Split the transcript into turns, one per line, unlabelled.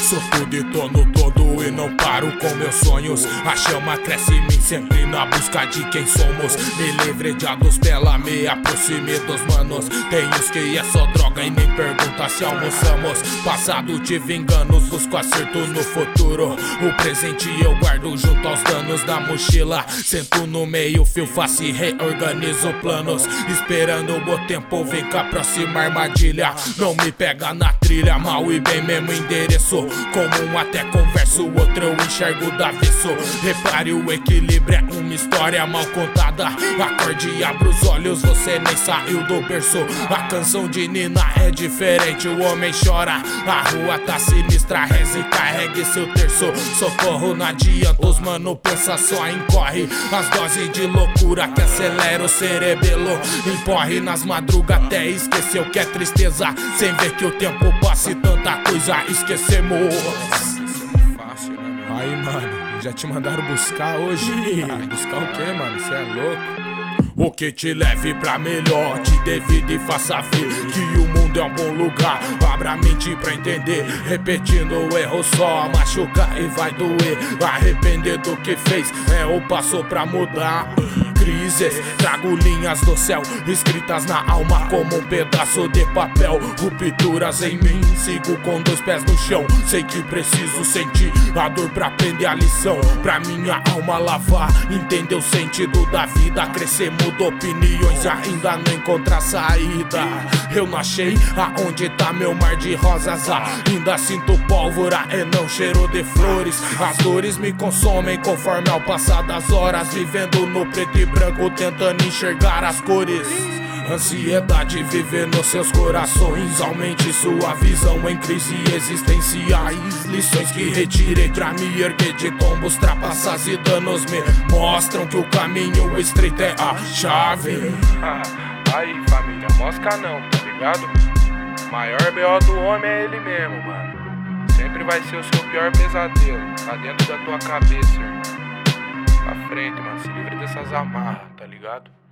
Sou tudo e tô no todo e não paro com meus sonhos. A chama cresce em mim sempre na busca de quem somos. Me livre de pela me aproxime dos manos. Tem os que é só droga e nem pergunta se almoçamos. Passado tive enganos, busco acerto no futuro. O presente eu guardo junto aos danos da mochila. Sento no meio fio fácil e reorganizo planos. Esperando o bom tempo, vem com a próxima armadilha. Não me pega na trilha, mal e bem mesmo endereço. Como um até converso, o outro eu enxergo do avesso. Repare o equilíbrio, é uma história mal contada. Acorde e abra os olhos, você nem saiu do berço. A canção de Nina é diferente, o homem chora. A rua tá sinistra, reze e carregue seu terço. Socorro não adianta, os mano pensa só em corre. As doses de loucura que acelera o cerebelo. Emporre nas madrugas até esqueceu que é tristeza. Sem ver que o tempo passa e tanta coisa esquecemos. Aí, mano, já te mandaram buscar hoje? Buscar o quê, mano? Cê é louco? O que te leve pra melhor, te devide e faça ver que o mundo é um bom lugar. Abra a mente pra entender, repetindo o erro só machuca e vai doer. Arrepender do que fez é o passo pra mudar. Crises, trago linhas do céu escritas na alma como um pedaço de papel. Rupturas em mim, sigo com 2 pés no chão. Sei que preciso sentir a dor pra aprender a lição. Pra minha alma lavar, entender o sentido da vida. Crescer, muda opiniões e ainda não encontrar saída. Eu não achei aonde tá meu mar de rosas. Ainda sinto pólvora e não cheiro de flores. As dores me consomem conforme ao passar das horas. Vivendo no preto e branco, tentando enxergar as cores. Ansiedade viver nos seus corações. Aumente sua visão em crise existenciais. Lições que retirei pra me erguer de tombos, trapaças e danos me mostram que o caminho estreito é a chave.
Aí família, mosca não, tá ligado? O maior BO do homem é ele mesmo, mano. Sempre vai ser o seu pior pesadelo, tá dentro da tua cabeça, irmão. Pra frente, mano, se livre dessas amarras, tá ligado?